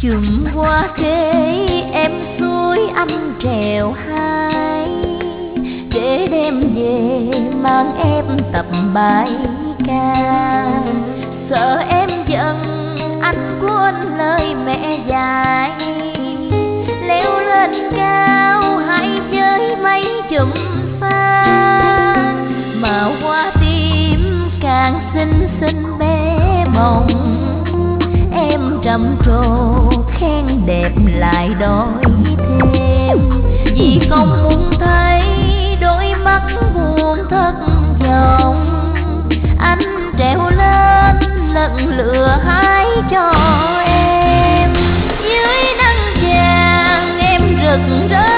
chùm hoa khê em xuôi anh trèo hai, để đem về mang em tập bài ca. Sợ em giận anh quên lời mẹ dạy, leo lên cao hãy với mấy chùm xa. Mà hoa tim càng xinh xinh bé bồng, em trầm trồ khen đẹp lại đòi thêm. Vì không muốn thấy đôi mắt buồn thất vọng, anh trèo lên lần lựa hái cho em. Dưới nắng vàng em rực rỡ